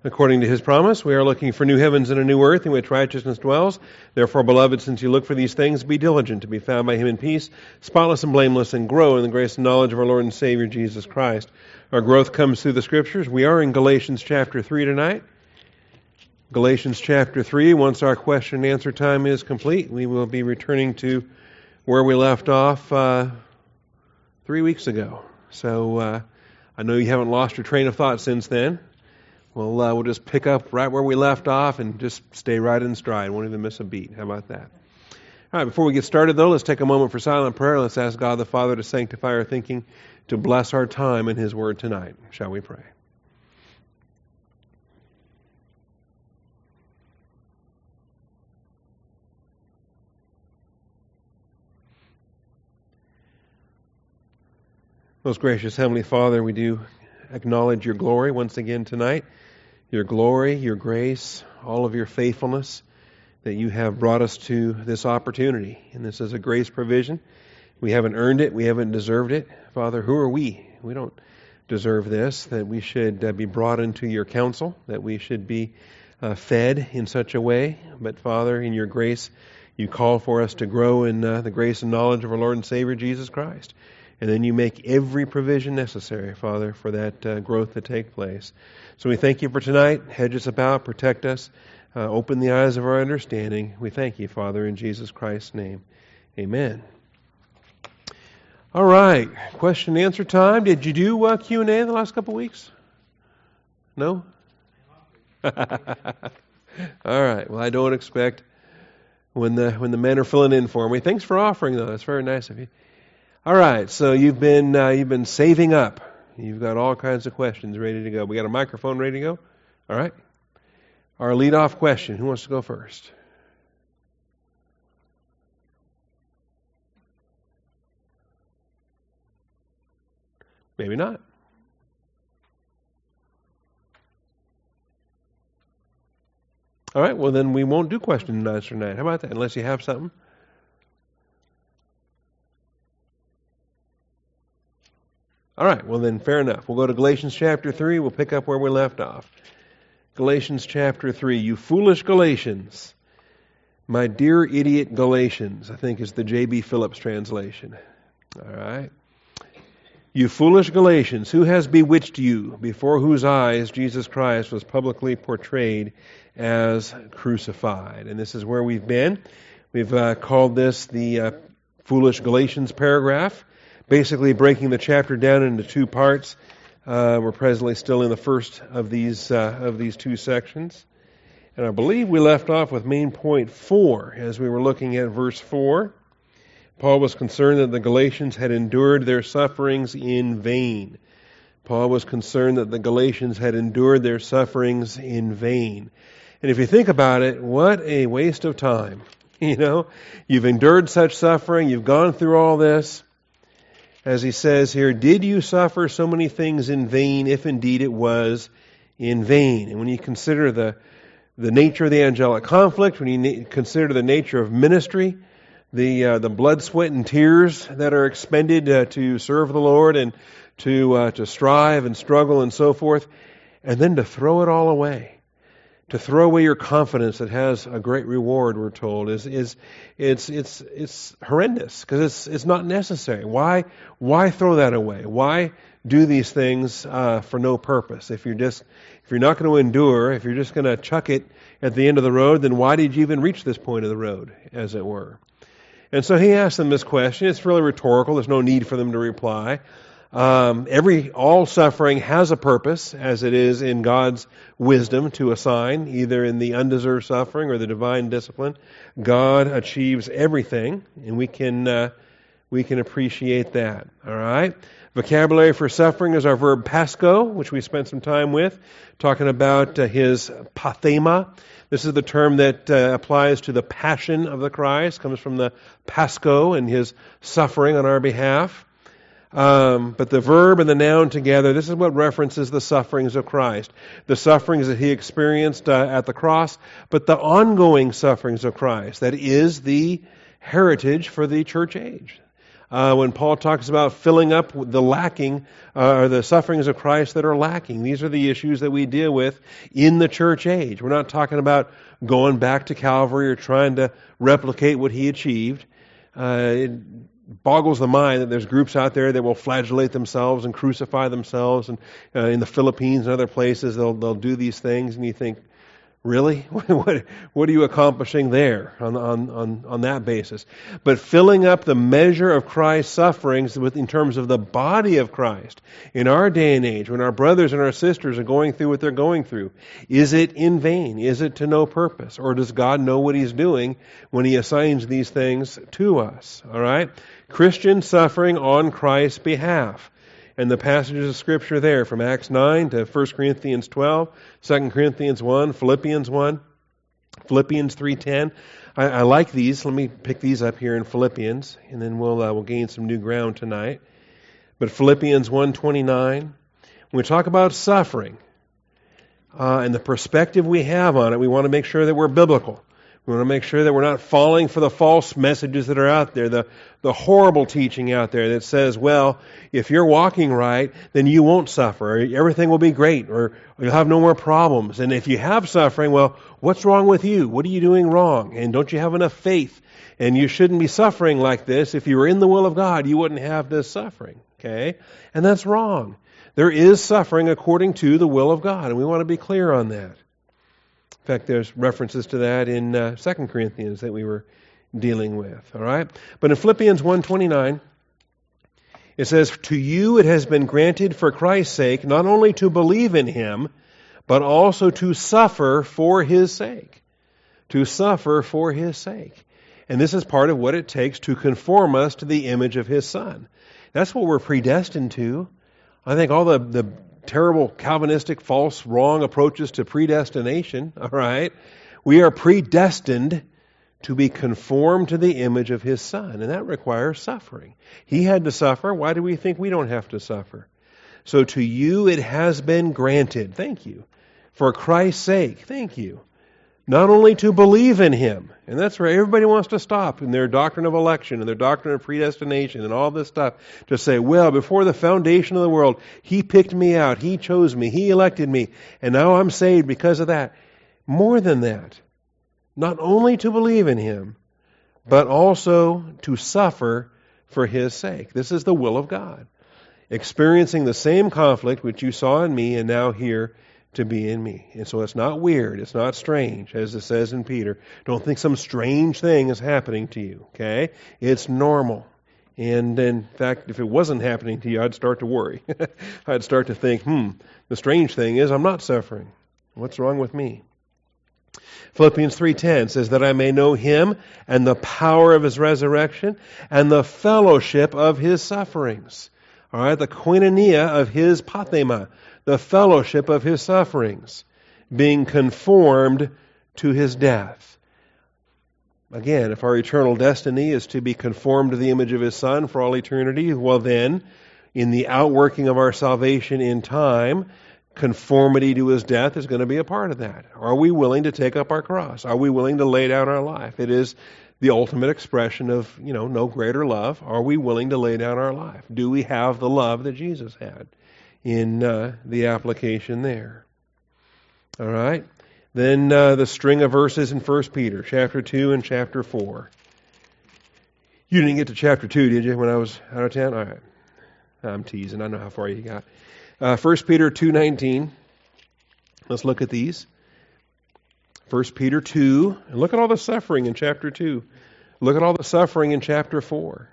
According to his promise, we are looking for new heavens and a new earth in which righteousness dwells. Therefore, beloved, since you look for these things, be diligent to be found by him in peace, spotless and blameless, and grow in the grace and knowledge of our Lord and Savior, Jesus Christ. Our growth comes through the Scriptures. We are in Galatians chapter 3 tonight. Galatians chapter 3, once our question and answer time is complete, we will be returning to where we left off 3 weeks ago. So I know you haven't lost your train of thought since then. We'll just pick up right where we left off and just stay right in stride. Won't even miss a beat. How about that? All right, before we get started, though, let's take a moment for silent prayer. Let's ask God the Father to sanctify our thinking, to bless our time in His Word tonight. Shall we pray? Most gracious Heavenly Father, we do acknowledge your glory once again tonight. Your glory, your grace, all of your faithfulness, that you have brought us to this opportunity. And this is a grace provision. We haven't earned it. We haven't deserved it. Father, who are we? We don't deserve this, that we should be brought into your counsel, that we should be fed in such a way. But Father, in your grace, you call for us to grow in the grace and knowledge of our Lord and Savior, Jesus Christ. And then you make every provision necessary, Father, for that growth to take place. So we thank you for tonight. Hedge us about, protect us, open the eyes of our understanding. We thank you, Father, in Jesus Christ's name. Amen. All right, question and answer time. Did you do Q&A in the last couple of weeks? No? All right, well, I don't expect when the men are filling in for me. Thanks for offering, though. That's very nice of you. All right, so you've been saving up. You've got all kinds of questions ready to go. We got a microphone ready to go? All right. Our lead-off question. Who wants to go first? Maybe not. All right, well then we won't do question and answer tonight. How about that? Unless you have something. All right, well then, fair enough. We'll go to Galatians chapter 3. We'll pick up where we left off. Galatians chapter 3. You foolish Galatians, my dear idiot Galatians, I think is the J.B. Phillips translation. All right. You foolish Galatians, who has bewitched you, before whose eyes Jesus Christ was publicly portrayed as crucified? And this is where we've been. We've called this the foolish Galatians paragraph. Basically breaking the chapter down into two parts. We're presently still in the first of these two sections. And I believe we left off with main point 4 as we were looking at verse 4. Paul was concerned that the Galatians had endured their sufferings in vain. Paul was concerned that the Galatians had endured their sufferings in vain. And if you think about it, what a waste of time. You know, you've endured such suffering, you've gone through all this. As he says here, did you suffer so many things in vain, if indeed it was in vain? And when you consider the nature of the angelic conflict, when you consider the nature of ministry, the blood, sweat, and tears that are expended to serve the Lord and to strive and struggle and so forth, and then to throw it all away. To throw away your confidence that has a great reward, we're told, it's horrendous because it's not necessary. Why throw that away? Why do these things for no purpose? If you're not going to endure, if you're just going to chuck it at the end of the road, then why did you even reach this point of the road, as it were? And so he asked them this question. It's really rhetorical. There's no need for them to reply. All suffering has a purpose, as it is in God's wisdom to assign, either in the undeserved suffering or the divine discipline. God achieves everything, and we can appreciate that. All right. Vocabulary for suffering is our verb pasco, which we spent some time with, talking about his pathema. This is the term that applies to the passion of the Christ, comes from the pasco and his suffering on our behalf. But the verb and the noun together, this is what references the sufferings of Christ. The sufferings that he experienced at the cross, but the ongoing sufferings of Christ. That is the heritage for the church age. when Paul talks about filling up the lacking, or the sufferings of Christ that are lacking. These are the issues that we deal with in the church age. We're not talking about going back to Calvary or trying to replicate what he achieved. It boggles the mind that there's groups out there that will flagellate themselves and crucify themselves, and in the Philippines and other places they'll do these things, and you think, really? What are you accomplishing there on that basis? But filling up the measure of Christ's sufferings in terms of the body of Christ in our day and age, when our brothers and our sisters are going through what they're going through, is it in vain? Is it to no purpose? Or does God know what He's doing when He assigns these things to us? All right? Christian suffering on Christ's behalf. And the passages of Scripture there, from Acts 9 to 1 Corinthians 12, 2 Corinthians 1, Philippians 1, Philippians 3:10. I like these. Let me pick these up here in Philippians, and then we'll gain some new ground tonight. But Philippians 1:29, when we talk about suffering and the perspective we have on it, we want to make sure that we're biblical. We want to make sure that we're not falling for the false messages that are out there, the horrible teaching out there that says, well, if you're walking right, then you won't suffer, or everything will be great, or you'll have no more problems. And if you have suffering, well, what's wrong with you? What are you doing wrong? And don't you have enough faith? And you shouldn't be suffering like this. If you were in the will of God, you wouldn't have this suffering. Okay? And that's wrong. There is suffering according to the will of God, and we want to be clear on that. In fact, there's references to that in 2 Corinthians that we were dealing with. All right? But in Philippians 1:29, it says, "To you it has been granted for Christ's sake not only to believe in Him, but also to suffer for His sake." To suffer for His sake. And this is part of what it takes to conform us to the image of His Son. That's what we're predestined to. I think all the terrible Calvinistic, false, wrong approaches to predestination, all right? We are predestined to be conformed to the image of His Son, and that requires suffering. He had to suffer. Why do we think we don't have to suffer? So to you it has been granted, thank you, for Christ's sake, thank you, not only to believe in Him, and that's where everybody wants to stop in their doctrine of election and their doctrine of predestination and all this stuff, to say, well, before the foundation of the world, He picked me out, He chose me, He elected me, and now I'm saved because of that. More than that, not only to believe in Him, but also to suffer for His sake. This is the will of God. Experiencing the same conflict which you saw in me and now here to be in me. And so it's not weird, it's not strange, as it says in Peter. Don't think some strange thing is happening to you, okay? It's normal. And in fact, if it wasn't happening to you, I'd start to worry. I'd start to think, the strange thing is I'm not suffering. What's wrong with me? Philippians 3:10 says that I may know Him and the power of His resurrection and the fellowship of His sufferings. All right, the koinonia of His pathema, the fellowship of His sufferings, being conformed to His death. Again, if our eternal destiny is to be conformed to the image of His Son for all eternity, well then, in the outworking of our salvation in time, conformity to His death is going to be a part of that. Are we willing to take up our cross? Are we willing to lay down our life? It is the ultimate expression of, no greater love. Are we willing to lay down our life? Do we have the love that Jesus had in the application there? All right. Then the string of verses in 1 Peter, chapter 2 and chapter 4. You didn't get to chapter 2, did you, when I was out of town? All right. I'm teasing. I know how far you got. 1 Peter 2:19. Let's look at these. 1 Peter 2. And look at all the suffering in chapter 2. Look at all the suffering in chapter 4.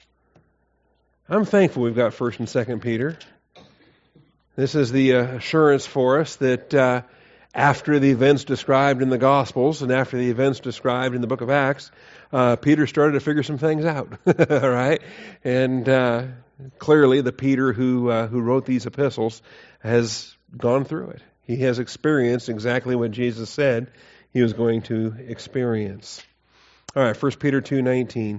I'm thankful we've got 1 and 2 Peter. This is the assurance for us that after the events described in the Gospels and after the events described in the book of Acts, Peter started to figure some things out. All right? And clearly the Peter who wrote these epistles has gone through it. He has experienced exactly what Jesus said he was going to experience. All right, 1 Peter 2:19.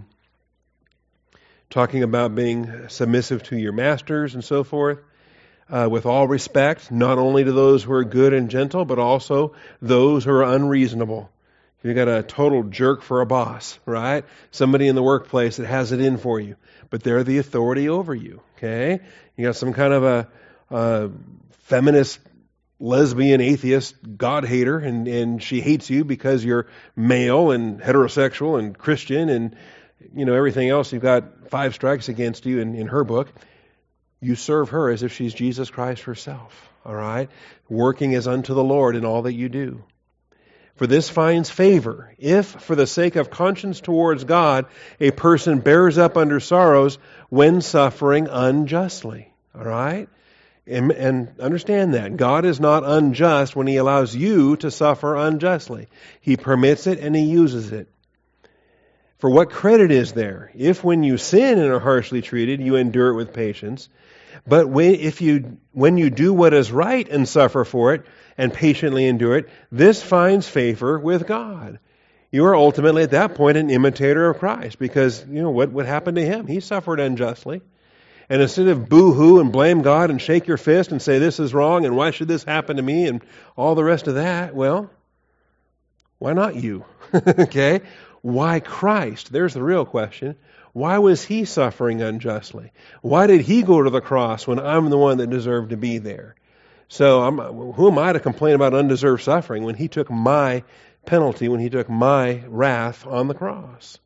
Talking about being submissive to your masters and so forth. With all respect, not only to those who are good and gentle, but also those who are unreasonable. If you've got a total jerk for a boss, right? Somebody in the workplace that has it in for you, but they're the authority over you, okay? You got some kind of a feminist, lesbian, atheist, God hater, and she hates you because you're male and heterosexual and Christian and, everything else. You've got 5 strikes against you in her book. You serve her as if she's Jesus Christ herself, all right? Working as unto the Lord in all that you do. For this finds favor, if, for the sake of conscience towards God, a person bears up under sorrows when suffering unjustly. All right? And understand that. God is not unjust when He allows you to suffer unjustly. He permits it and He uses it. For what credit is there, if when you sin and are harshly treated, you endure it with patience? But when you do what is right and suffer for it, and patiently endure it, this finds favor with God. You are ultimately at that point an imitator of Christ, because what happened to Him? He suffered unjustly. And instead of boo-hoo and blame God and shake your fist and say this is wrong and why should this happen to me and all the rest of that, well, why not you? Okay? Why Christ? There's the real question. Why was He suffering unjustly? Why did He go to the cross when I'm the one that deserved to be there? So who am I to complain about undeserved suffering when He took my penalty, when He took my wrath on the cross?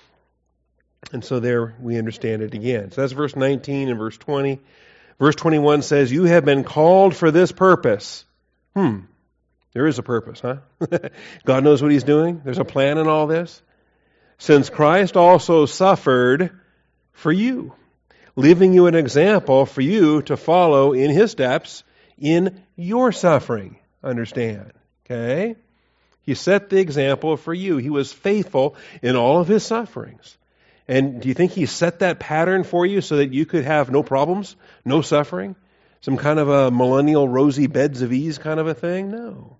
And so there we understand it again. So that's verse 19 and verse 20. Verse 21 says, you have been called for this purpose. There is a purpose, huh? God knows what He's doing. There's a plan in all this. Since Christ also suffered for you, leaving you an example for you to follow in His steps in your suffering. Understand? Okay? He set the example for you. He was faithful in all of His sufferings. And do you think He set that pattern for you so that you could have no problems, no suffering? Some kind of a millennial rosy beds of ease kind of a thing? No.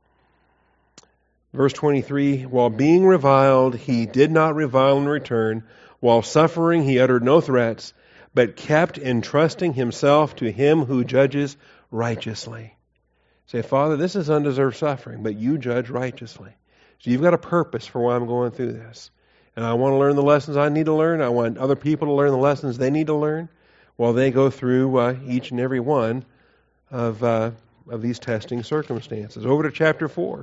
Verse 23, while being reviled, He did not revile in return. While suffering, He uttered no threats, but kept entrusting Himself to Him who judges righteously. Say, Father, this is undeserved suffering, but You judge righteously. So You've got a purpose for why I'm going through this. And I want to learn the lessons I need to learn. I want other people to learn the lessons they need to learn while they go through each and every one of these testing circumstances. Over to chapter 4.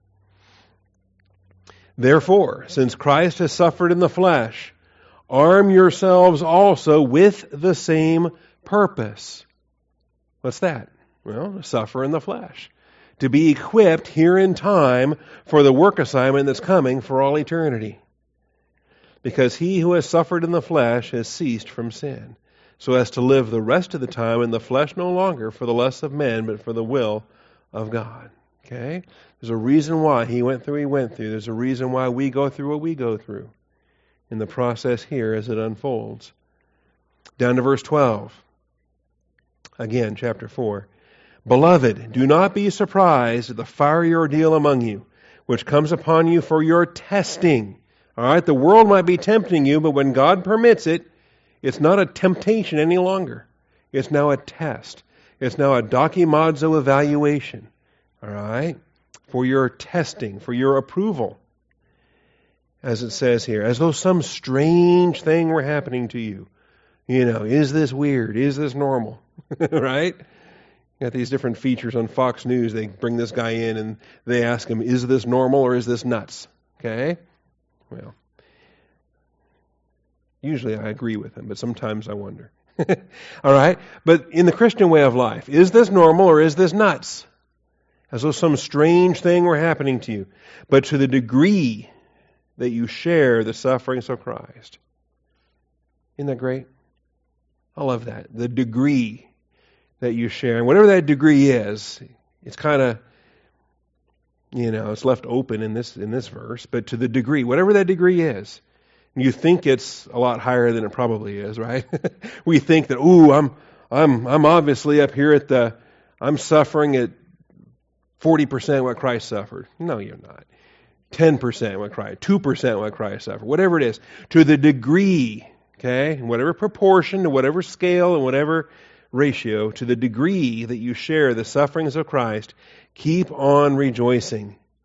Therefore, since Christ has suffered in the flesh, arm yourselves also with the same purpose. What's that? Well, to suffer in the flesh. To be equipped here in time for the work assignment that's coming for all eternity. Because he who has suffered in the flesh has ceased from sin, so as to live the rest of the time in the flesh no longer for the lusts of men, but for the will of God. Okay? There's a reason why he went through what he went through. There's a reason why we go through what we go through in the process here as it unfolds. Down to verse 12. Again, chapter 4. Beloved, do not be surprised at the fiery ordeal among you, which comes upon you for your testing. All right, the world might be tempting you, but when God permits it, it's not a temptation any longer. It's now a test. It's now a dokimazo evaluation. All right, for your testing, for your approval. As it says here, as though some strange thing were happening to you. Is this weird? Is this normal? Right? You got these different features on Fox News. They bring this guy in and they ask him, is this normal or is this nuts? Okay? Well, usually I agree with him, but sometimes I wonder. All right? But in the Christian way of life, is this normal or is this nuts? As though some strange thing were happening to you. But to the degree that you share the sufferings of Christ. Isn't that great? I love that. The degree that you share. And whatever that degree is, it's kind of, it's left open in this verse, but to the degree, whatever that degree is, you think it's a lot higher than it probably is, right? We think that, I'm obviously up here I'm suffering at 40% what Christ suffered. No, you're not. 10% what Christ, 2% what Christ suffered, whatever it is, to the degree, okay, in whatever proportion, to whatever scale, and whatever ratio, to the degree that you share the sufferings of Christ, keep on rejoicing.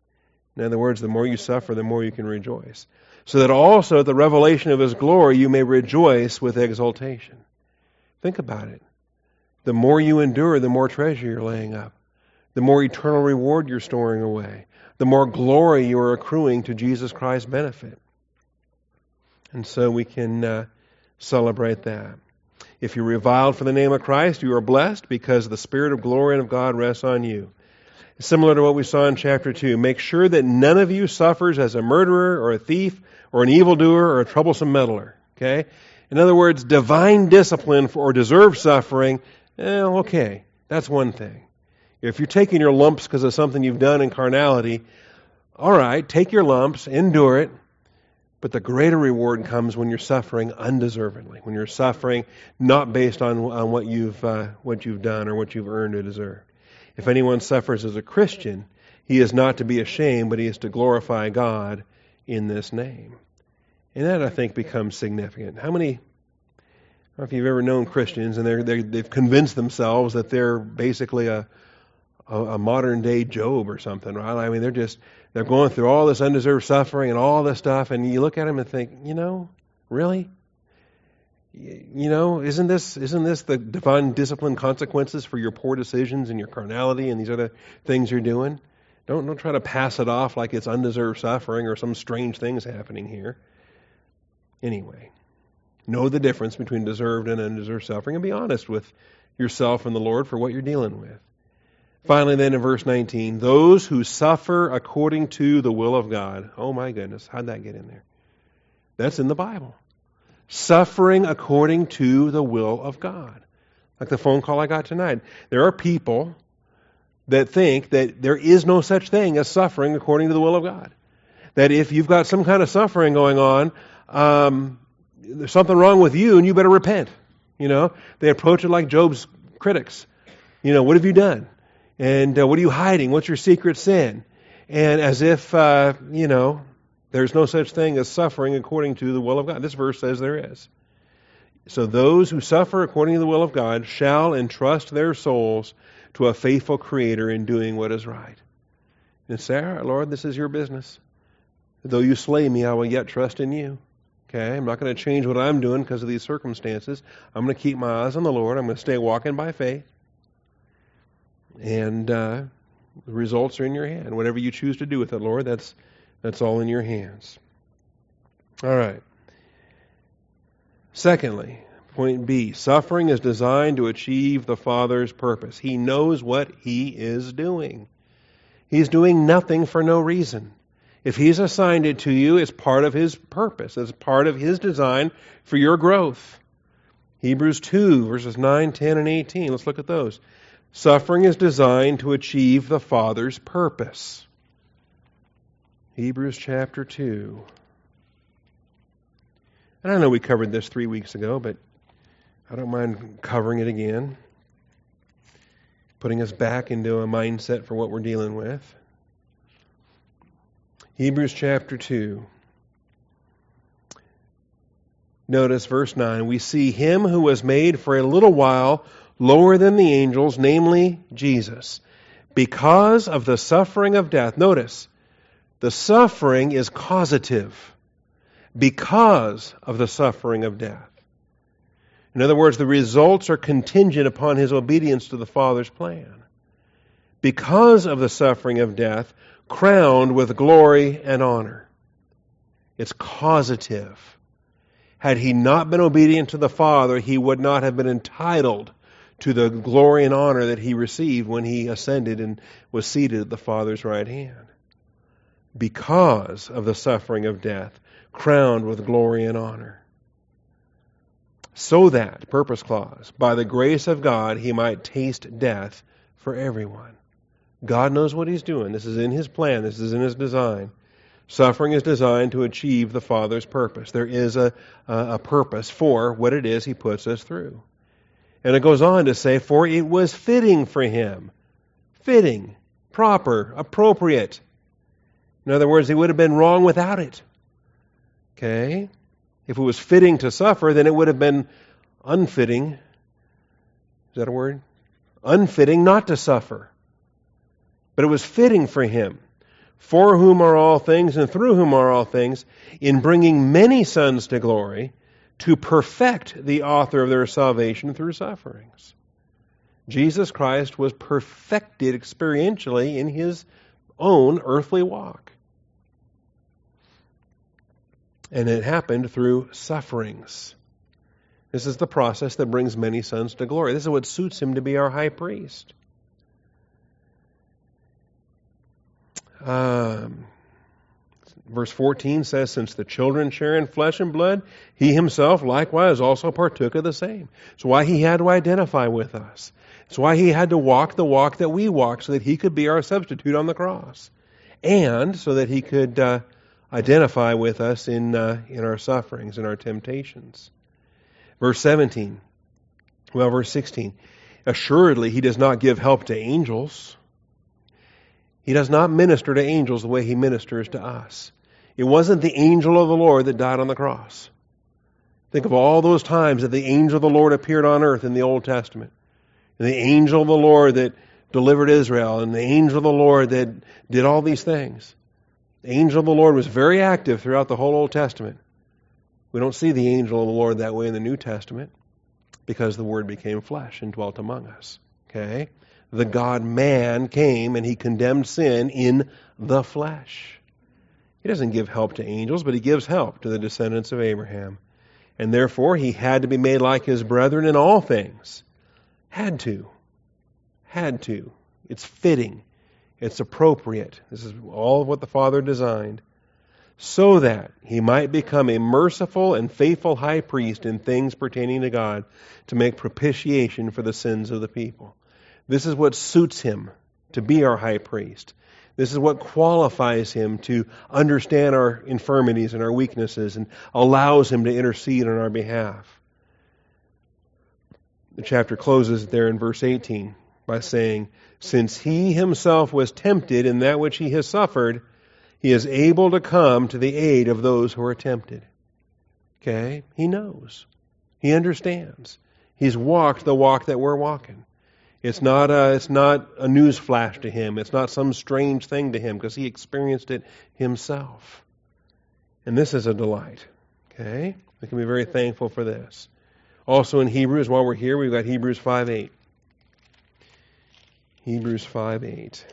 In other words, the more you suffer, the more you can rejoice. So that also at the revelation of His glory, you may rejoice with exultation. Think about it. The more you endure, the more treasure you're laying up. The more eternal reward you're storing away. The more glory you are accruing to Jesus Christ's benefit. And so we can celebrate that. If you're reviled for the name of Christ, you are blessed because the Spirit of glory and of God rests on you. Similar to what we saw in chapter 2. Make sure that none of you suffers as a murderer or a thief or an evildoer or a troublesome meddler. Okay? In other words, divine discipline or deserved suffering, okay, that's one thing. If you're taking your lumps because of something you've done in carnality, all right, take your lumps, endure it, but the greater reward comes when you're suffering undeservedly, when you're suffering not based on what you've done or what you've earned or deserved. If anyone suffers as a Christian, he is not to be ashamed, but he is to glorify God in this name. And that, I think, becomes significant. How many, I don't know if you've ever known Christians, and they've convinced themselves that they're basically a modern-day Job or something, right? I mean, they're going through all this undeserved suffering and all this stuff, and you look at them and think, really? Isn't this the divine discipline consequences for your poor decisions and your carnality and these other things you're doing? Don't try to pass it off like it's undeserved suffering or some strange things happening here. Anyway, know the difference between deserved and undeserved suffering and be honest with yourself and the Lord for what you're dealing with. Finally, then in verse 19, those who suffer according to the will of God. Oh my goodness, how'd that get in there? That's in the Bible. Suffering according to the will of God. Like the phone call I got tonight. There are people that think that there is no such thing as suffering according to the will of God. That if you've got some kind of suffering going on, there's something wrong with you and you better repent. They approach it like Job's critics. What have you done? And what are you hiding? What's your secret sin? And as if, there's no such thing as suffering according to the will of God. This verse says there is. So those who suffer according to the will of God shall entrust their souls to a faithful Creator in doing what is right. And say, all right, Lord, this is your business. Though you slay me, I will yet trust in you. Okay, I'm not going to change what I'm doing because of these circumstances. I'm going to keep my eyes on the Lord. I'm going to stay walking by faith. And the results are in your hand. Whatever you choose to do with it, Lord, that's all in your hands. All right. Secondly, point B, suffering is designed to achieve the Father's purpose. He knows what He is doing. He's doing nothing for no reason. If He's assigned it to you, it's part of His purpose. It's part of His design for your growth. Hebrews 2, verses 9, 10, and 18. Let's look at those. Suffering is designed to achieve the Father's purpose. Hebrews chapter 2. And I know we covered this 3 weeks ago, but I don't mind covering it again. Putting us back into a mindset for what we're dealing with. Hebrews chapter 2. Notice verse 9. We see Him who was made for a little while lower than the angels, namely Jesus, because of the suffering of death. Notice, the suffering is causative. Because of the suffering of death. In other words, the results are contingent upon His obedience to the Father's plan. Because of the suffering of death, crowned with glory and honor. It's causative. Had He not been obedient to the Father, He would not have been entitled to the glory and honor that He received when He ascended and was seated at the Father's right hand. Because of the suffering of death, crowned with glory and honor. So that, purpose clause, by the grace of God, He might taste death for everyone. God knows what He's doing. This is in His plan. This is in His design. Suffering is designed to achieve the Father's purpose. There is a purpose for what it is He puts us through. And it goes on to say, for it was fitting for Him. Fitting, proper, appropriate. In other words, He would have been wrong without it. Okay? If it was fitting to suffer, then it would have been unfitting. Is that a word? Unfitting not to suffer. But it was fitting for Him. for whom are all things and through whom are all things, in bringing many sons to glory, to perfect the author of their salvation through sufferings. Jesus Christ was perfected experientially in his own earthly walk. And it happened through sufferings. This is the process that brings many sons to glory. This is what suits him to be our high priest. Verse 14 says, since the children share in flesh and blood, he himself likewise also partook of the same. It's why he had to identify with us. It's why he had to walk the walk that we walk, so that he could be our substitute on the cross. And so that he could identify with us in our sufferings and our temptations. Verse 16. Assuredly, he does not give help to angels. He does not minister to angels the way he ministers to us. It wasn't the angel of the Lord that died on the cross. Think of all those times that the angel of the Lord appeared on earth in the Old Testament. And the angel of the Lord that delivered Israel, and the angel of the Lord that did all these things. The angel of the Lord was very active throughout the whole Old Testament. We don't see the angel of the Lord that way in the New Testament, because the Word became flesh and dwelt among us. Okay? The God-man came and he condemned sin in the flesh. He doesn't give help to angels, but he gives help to the descendants of Abraham. And therefore he had to be made like his brethren in all things. Had to. It's fitting. It's appropriate. This is all of what the Father designed. So that he might become a merciful and faithful high priest in things pertaining to God, to make propitiation for the sins of the people. This is what suits him to be our high priest. This is what qualifies him to understand our infirmities and our weaknesses, and allows him to intercede on our behalf. The chapter closes there in verse 18 by saying, since he himself was tempted in that which he has suffered, he is able to come to the aid of those who are tempted. Okay? He knows. He understands. He's walked the walk that we're walking. It's not a news flash to him. It's not some strange thing to him, because he experienced it himself. And this is a delight. Okay? We can be very thankful for this. Also in Hebrews, while we're here, we've got Hebrews 5:8. Hebrews 5:8.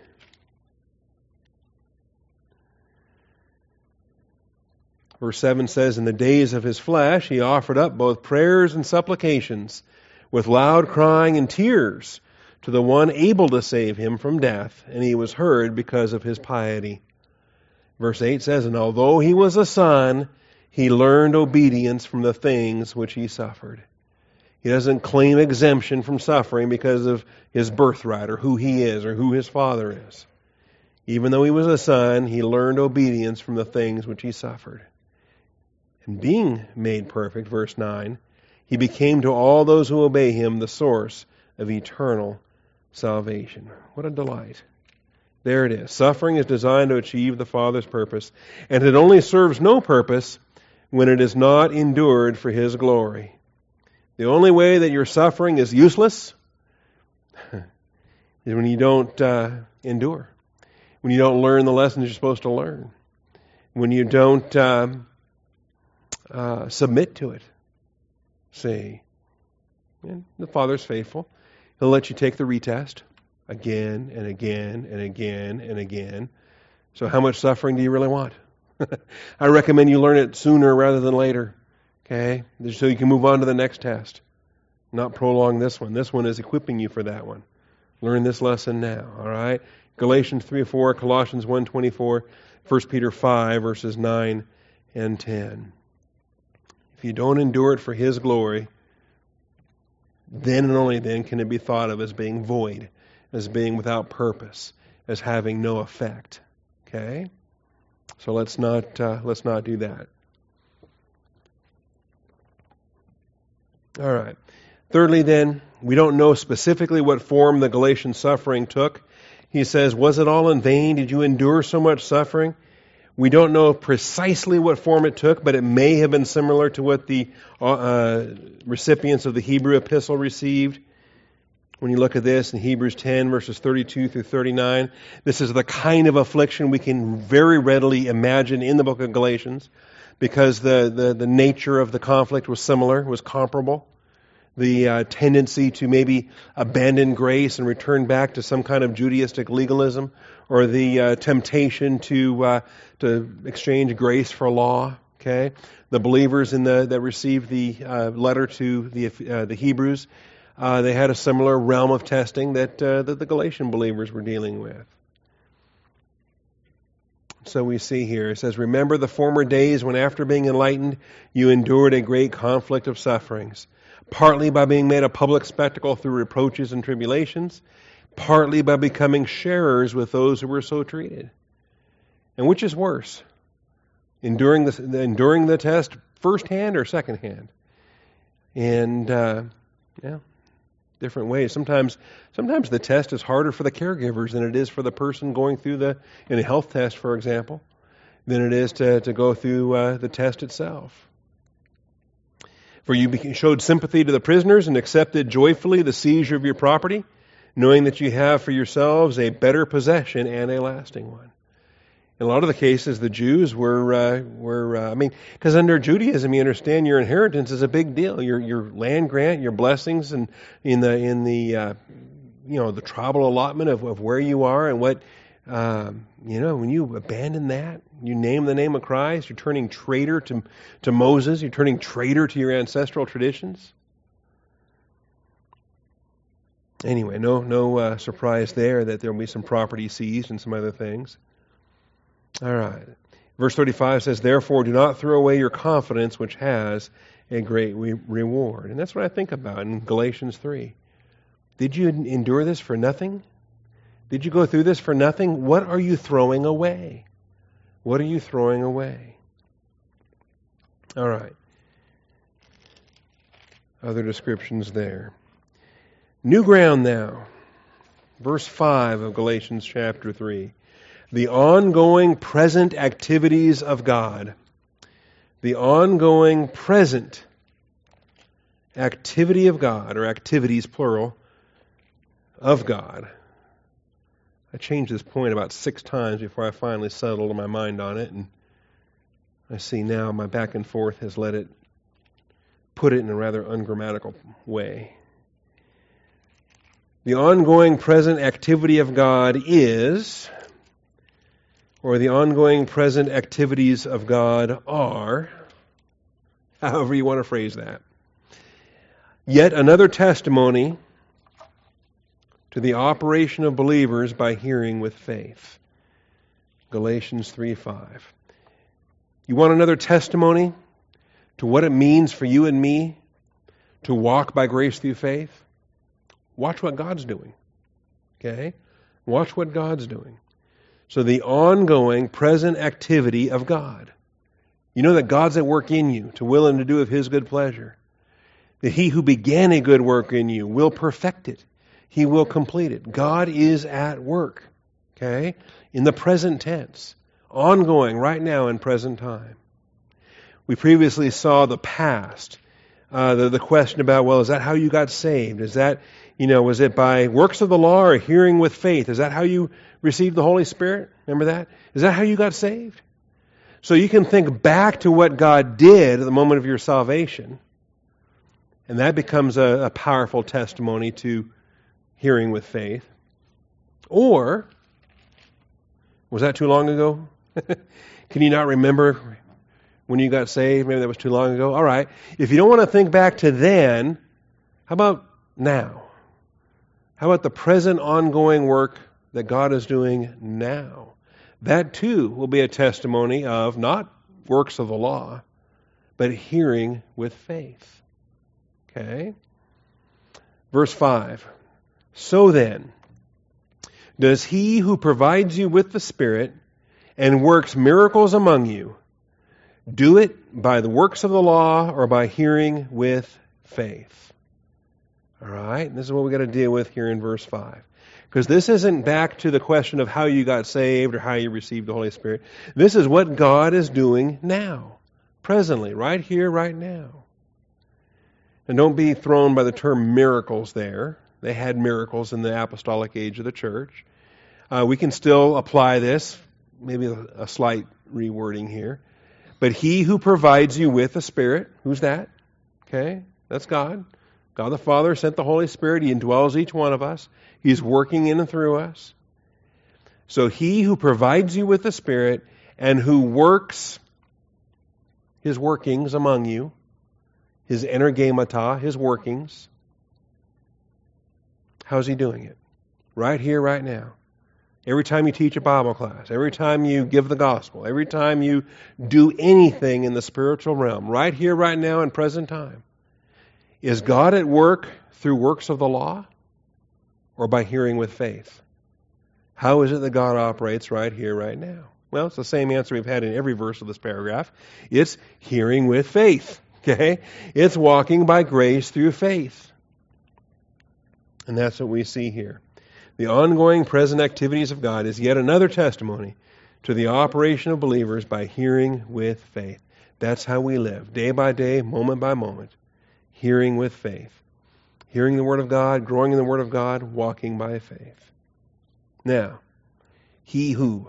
Verse 7 says, in the days of his flesh he offered up both prayers and supplications with loud crying and tears to the one able to save him from death, and he was heard because of his piety. Verse 8 says, and although he was a son, he learned obedience from the things which he suffered. He doesn't claim exemption from suffering because of his birthright or who he is or who his father is. Even though he was a son, he learned obedience from the things which he suffered. And being made perfect, verse 9, he became to all those who obey him the source of eternal salvation. What a delight. There it is. Suffering is designed to achieve the Father's purpose, and it only serves no purpose when it is not endured for his glory. The only way that your suffering is useless is when you don't endure. When you don't learn the lessons you're supposed to learn. When you don't submit to it. See, and the Father's faithful. He'll let you take the retest again and again and again and again. So how much suffering do you really want? I recommend you learn it sooner rather than later. Okay? So you can move on to the next test. Not prolong this one. This one is equipping you for that one. Learn this lesson now. All right? Galatians 3:4, Colossians 1:24, 1 Peter 5, verses 9 and 10. If you don't endure it for his glory, then and only then can it be thought of as being void, as being without purpose, as having no effect. Okay? So let's not do that. All right. Thirdly, then, we don't know specifically what form the Galatian suffering took. He says, was it all in vain? Did you endure so much suffering? We don't know precisely what form it took, but it may have been similar to what the recipients of the Hebrew epistle received. When you look at this in Hebrews 10, verses 32 through 39, this is the kind of affliction we can very readily imagine in the book of Galatians, because the nature of the conflict was similar, was comparable. The tendency to maybe abandon grace and return back to some kind of Judaistic legalism, or the temptation to exchange grace for law. Okay, the believers that received the letter to the Hebrews, they had a similar realm of testing that the Galatian believers were dealing with. So we see here, it says, "Remember the former days when after being enlightened, you endured a great conflict of sufferings, partly by being made a public spectacle through reproaches and tribulations, partly by becoming sharers with those who were so treated." And which is worse? Enduring the test firsthand or secondhand? And different ways. Sometimes the test is harder for the caregivers than it is for the person going through in a health test, for example, than it is to go through the test itself. "For you showed sympathy to the prisoners and accepted joyfully the seizure of your property, knowing that you have for yourselves a better possession and a lasting one." In a lot of the cases, the Jews were because under Judaism, you understand your inheritance is a big deal. Your land grant, your blessings, and in the tribal allotment of where you are and what when you abandon that, you name the name of Christ, you're turning traitor to Moses, you're turning traitor to your ancestral traditions. Anyway, no surprise there that there will be some property seized and some other things. All right. Verse 35 says, "Therefore do not throw away your confidence, which has a great reward." And that's what I think about in Galatians 3. Did you endure this for nothing? Did you go through this for nothing? What are you throwing away? What are you throwing away? All right. Other descriptions there. New ground now. Verse 5 of Galatians chapter 3. The ongoing present activities of God. The ongoing present activity of God, or activities plural, of God. I changed this point about 6 times before I finally settled my mind on it, and I see now my back and forth has let it put it in a rather ungrammatical way. The ongoing present activity of God is, or the ongoing present activities of God are, however you want to phrase that, yet another testimony to the operation of believers by hearing with faith. Galatians 3:5. You want another testimony to what it means for you and me to walk by grace through faith? Watch what God's doing. Okay? Watch what God's doing. So the ongoing present activity of God. You know that God's at work in you to will and to do of His good pleasure. That He who began a good work in you will perfect it. He will complete it. God is at work. Okay? In the present tense. Ongoing right now in present time. We previously saw the past. The question about, well, is that how you got saved? Is that, was it by works of the law or hearing with faith? Is that how you received the Holy Spirit? Remember that? Is that how you got saved? So you can think back to what God did at the moment of your salvation, and that becomes a powerful testimony to hearing with faith. Or, was that too long ago? Can you not remember when you got saved? Maybe that was too long ago. All right. If you don't want to think back to then, how about now? How about the present ongoing work that God is doing now? That too will be a testimony of not works of the law, but hearing with faith. Okay? Verse 5. So then, does He who provides you with the Spirit and works miracles among you do it by the works of the law or by hearing with faith? All right? And this is what we've got to deal with here in verse 5. Because this isn't back to the question of how you got saved or how you received the Holy Spirit. This is what God is doing now, presently, right here, right now. And don't be thrown by the term miracles there. They had miracles in the apostolic age of the church. We can still apply this, maybe a slight rewording here. But he who provides you with the Spirit, who's that? Okay, that's God. God the Father sent the Holy Spirit. He indwells each one of us. He's working in and through us. So he who provides you with the Spirit and who works his workings among you, his energemata, his workings, how's he doing it? Right here, right now. Every time you teach a Bible class, every time you give the gospel, every time you do anything in the spiritual realm, right here, right now, in present time, is God at work through works of the law or by hearing with faith? How is it that God operates right here, right now? Well, it's the same answer we've had in every verse of this paragraph. It's hearing with faith. Okay? It's walking by grace through faith. And that's what we see here. The ongoing present activities of God is yet another testimony to the operation of believers by hearing with faith. That's how we live, day by day, moment by moment, hearing with faith. Hearing the Word of God, growing in the Word of God, walking by faith. Now, he who.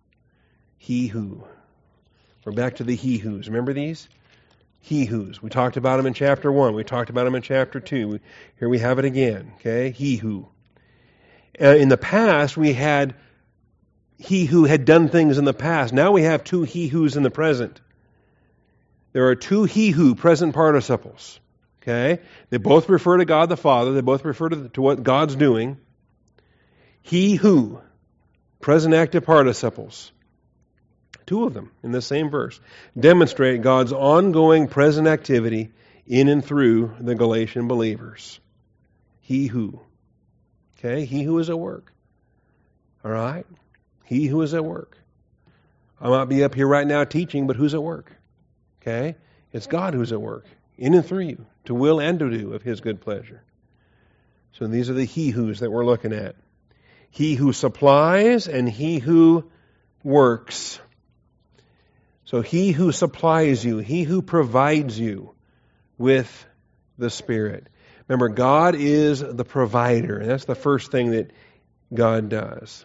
We're back to the he who's. Remember these? He who's. We talked about them in chapter 1. We talked about them in chapter 2. Here we have it again. Okay? He who. In the past, we had he who had done things in the past. Now we have two he who's in the present. There are two he who present participles. Okay? They both refer to God the Father. They both refer to what God's doing. He who, present active participles, two of them in the same verse, demonstrate God's ongoing present activity in and through the Galatian believers. He who. Okay? He who is at work. All right? He who is at work. I might be up here right now teaching, but who's at work? Okay? It's God who's at work, in and through you, to will and to do of His good pleasure. So these are the he who's that we're looking at. He who supplies and he who works. So he who supplies you, he who provides you with the Spirit. Remember, God is the provider, and that's the first thing that God does.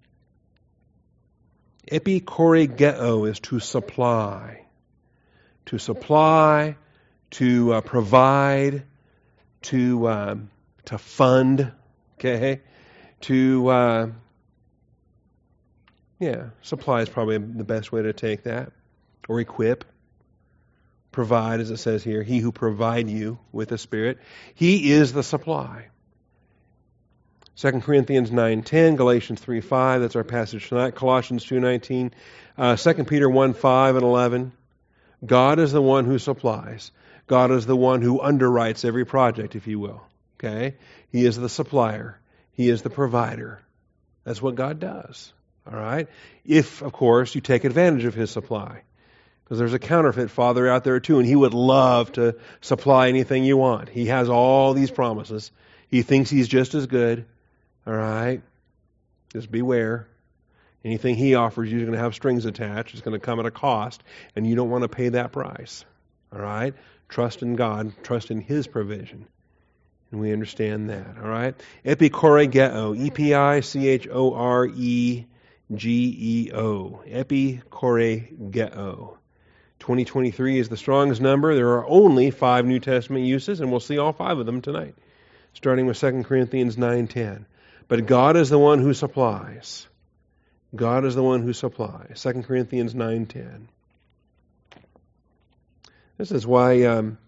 Epikorigeo is to supply. To supply, to provide, to fund, okay? Supply is probably the best way to take that. Or equip. Provide, as it says here. He who provide you with the Spirit. He is the supply. 2 Corinthians 9:10, Galatians 3:5, that's our passage tonight. Colossians 2:19, 2 Peter 1:5 and 11. God is the one who supplies. God is the one who underwrites every project, if you will. Okay? He is the supplier. He is the provider. That's what God does. All right? If, of course, you take advantage of His supply. Because there's a counterfeit father out there too, and he would love to supply anything you want. He has all these promises. He thinks he's just as good. All right? Just beware. Anything he offers you is going to have strings attached. It's going to come at a cost, and you don't want to pay that price. All right? Trust in God. Trust in His provision. And we understand that. All right? Epikorigeo. E-P-I-C-H-O-R-E-G-E-O. Epikorigeo. 2023 is the strongest number. There are only 5 New Testament uses, and we'll see all 5 of them tonight, starting with 2 Corinthians 9:10. But God is the one who supplies. God is the one who supplies. 2 Corinthians 9:10. This is why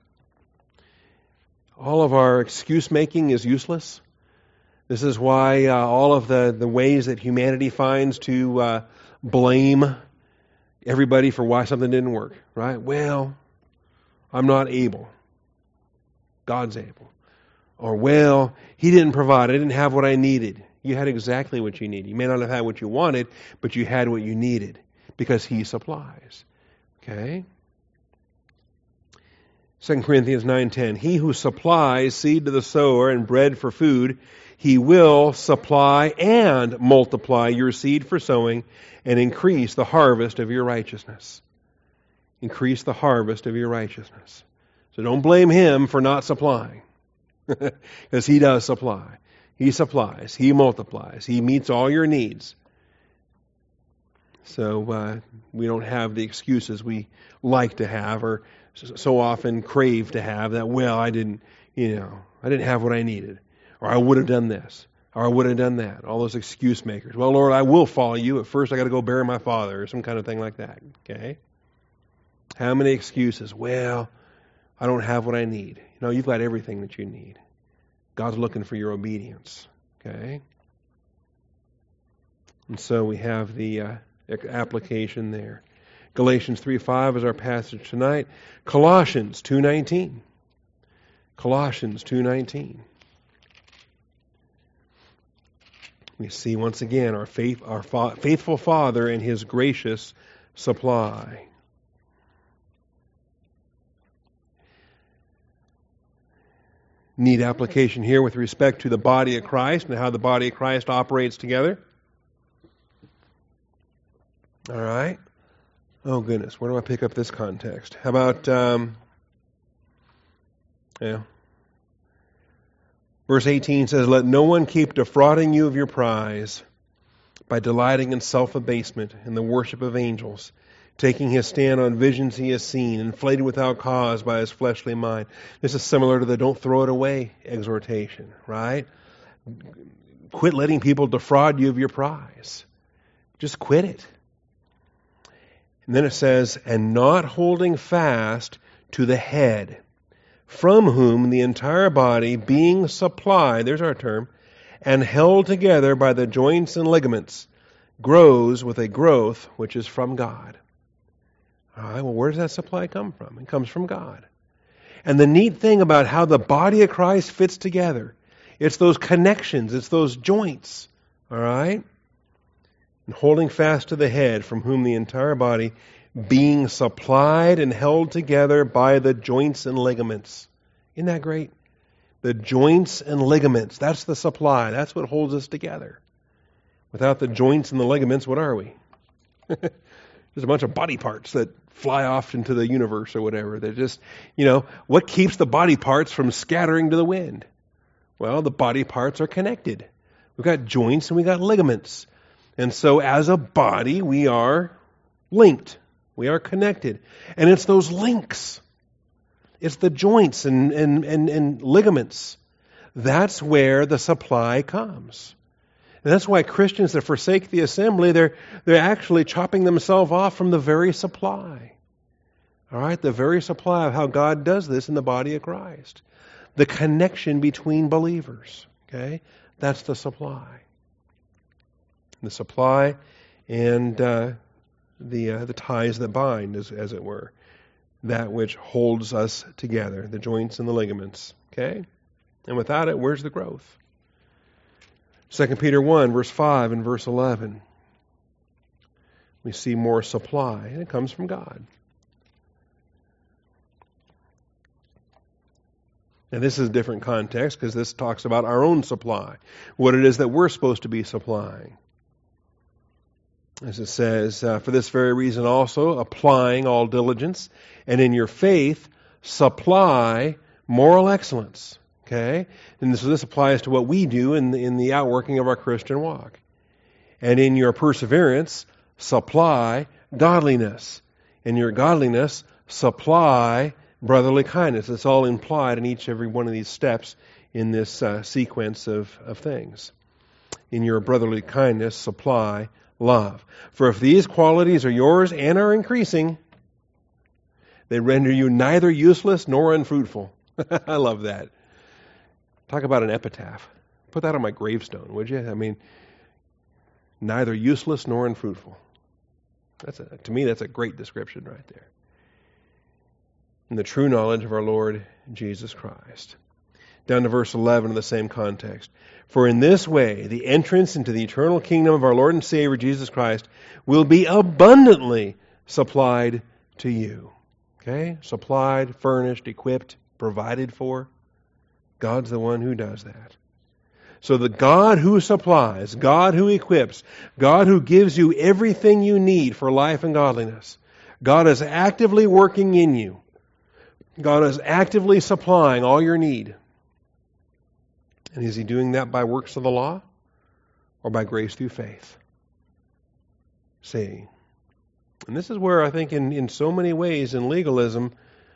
all of our excuse-making is useless. This is why all of the ways that humanity finds to blame everybody for why something didn't work, right? Well, I'm not able. God's able. Or, well, He didn't provide. I didn't have what I needed. You had exactly what you needed. You may not have had what you wanted, but you had what you needed because He supplies. Okay? 2 Corinthians 9:10. He who supplies seed to the sower and bread for food, He will supply and multiply your seed for sowing and increase the harvest of your righteousness. Increase the harvest of your righteousness. So don't blame Him for not supplying. Because He does supply. He supplies. He multiplies. He meets all your needs. So we don't have the excuses we like to have or so often crave to have that, well, I didn't have what I needed. Or I would have done this. Or I would have done that. All those excuse makers. Well, Lord, I will follow you. At first I got to go bury my father or some kind of thing like that. Okay? How many excuses? Well, I don't have what I need. You've got everything that you need. God's looking for your obedience. Okay? And so we have the application there. Galatians 3:5 is our passage tonight. Colossians 2:19. Colossians 2:19. We see once again our faithful Father and His gracious supply. Neat application here with respect to the body of Christ and how the body of Christ operates together. All right. Oh, goodness. Where do I pick up this context? How about, Verse 18 says, let no one keep defrauding you of your prize by delighting in self-abasement and the worship of angels, taking his stand on visions he has seen, inflated without cause by his fleshly mind. This is similar to the don't throw it away exhortation, right? Quit letting people defraud you of your prize. Just quit it. And then it says, and not holding fast to the head, from whom the entire body, being supplied, there's our term, and held together by the joints and ligaments, grows with a growth which is from God. All right, well, where does that supply come from? It comes from God. And the neat thing about how the body of Christ fits together, it's those connections, it's those joints, all right? And holding fast to the head, from whom the entire body, being supplied and held together by the joints and ligaments. Isn't that great? The joints and ligaments, that's the supply. That's what holds us together. Without the joints and the ligaments, what are we? There's a bunch of body parts that fly off into the universe or whatever. They're just, what keeps the body parts from scattering to the wind? Well, the body parts are connected. We've got joints and we've got ligaments. And so as a body, we are linked. We are connected. And it's those links. It's the joints and ligaments. That's where the supply comes. And that's why Christians that forsake the assembly, they're actually chopping themselves off from the very supply. All right? The very supply of how God does this in the body of Christ. The connection between believers. Okay? That's the supply. The supply and the ties that bind, as it were. That which holds us together. The joints and the ligaments. Okay? And without it, where's the growth? 2 Peter 1, verse 5 and verse 11. We see more supply, and it comes from God. Now, this is a different context because this talks about our own supply, what it is that we're supposed to be supplying. As it says, for this very reason also, applying all diligence, and in your faith, supply moral excellence. Okay? And so this applies to what we do in the outworking of our Christian walk. And in your perseverance, supply godliness. In your godliness, supply brotherly kindness. It's all implied in every one of these steps in this sequence of things. In your brotherly kindness, supply love. For if these qualities are yours and are increasing, they render you neither useless nor unfruitful. I love that. Talk about an epitaph. Put that on my gravestone, would you? I mean, neither useless nor unfruitful. To me, that's a great description right there. In the true knowledge of our Lord Jesus Christ. Down to verse 11 of the same context. For in this way, the entrance into the eternal kingdom of our Lord and Savior Jesus Christ will be abundantly supplied to you. Okay? Supplied, furnished, equipped, provided for. God's the one who does that. So the God who supplies, God who equips, God who gives you everything you need for life and godliness, God is actively working in you. God is actively supplying all your need. And is he doing that by works of the law or by grace through faith? See. And this is where I think in so many ways in legalism,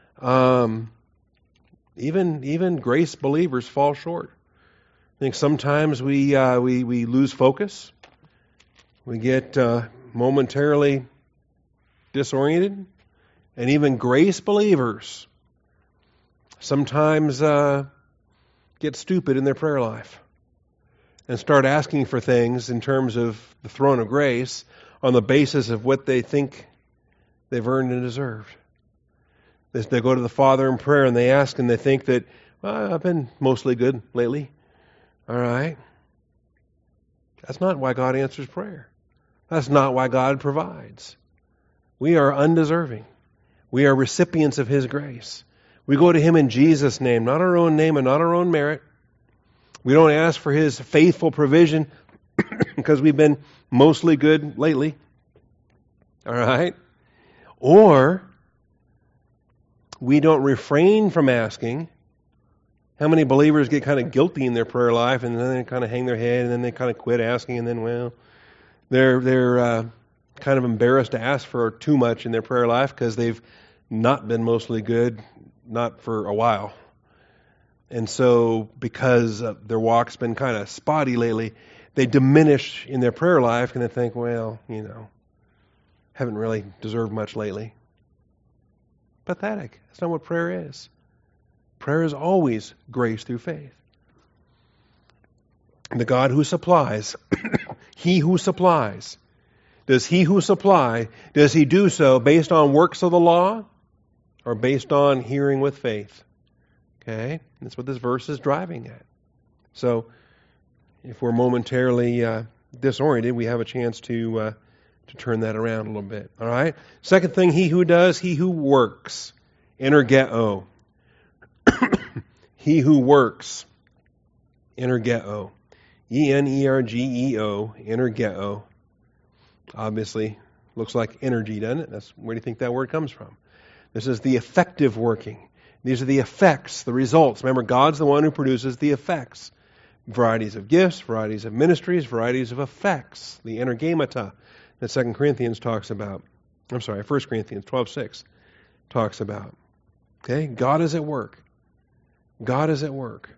even grace believers fall short. I think sometimes we lose focus. We get momentarily disoriented. And even grace believers sometimes get stupid in their prayer life and start asking for things in terms of the throne of grace on the basis of what they think they've earned and deserved. They go to the Father in prayer and they ask and they think that, well, I've been mostly good lately. All right. That's not why God answers prayer. That's not why God provides. We are undeserving. We are recipients of His grace. We go to Him in Jesus' name, not our own name and not our own merit. We don't ask for His faithful provision because we've been mostly good lately. All right? Or we don't refrain from asking. How many believers get kind of guilty in their prayer life and then they kind of hang their head and then they kind of quit asking and then, well, they're kind of embarrassed to ask for too much in their prayer life because they've not been mostly good, not for a while. And so because their walk's been kind of spotty lately, they diminish in their prayer life and they think, well, haven't really deserved much lately. Pathetic. That's not what prayer is. Prayer is always grace through faith. The God who supplies, He who supplies, does He who supply, does He do so based on works of the law or based on hearing with faith? Okay? That's what this verse is driving at. So, if we're momentarily disoriented, we have a chance to turn that around a little bit. All right? Second thing, he who does, he who works. Energeo. He who works. Energeo. E-N-E-R-G-E-O. Energeo. Obviously, looks like energy, doesn't it? That's where do you think that word comes from? This is the effective working. These are the effects, the results. Remember, God's the one who produces the effects. Varieties of gifts, varieties of ministries, varieties of effects. The energemata that 2 Corinthians talks about. 1 Corinthians 12:6 talks about. Okay? God is at work. God is at work.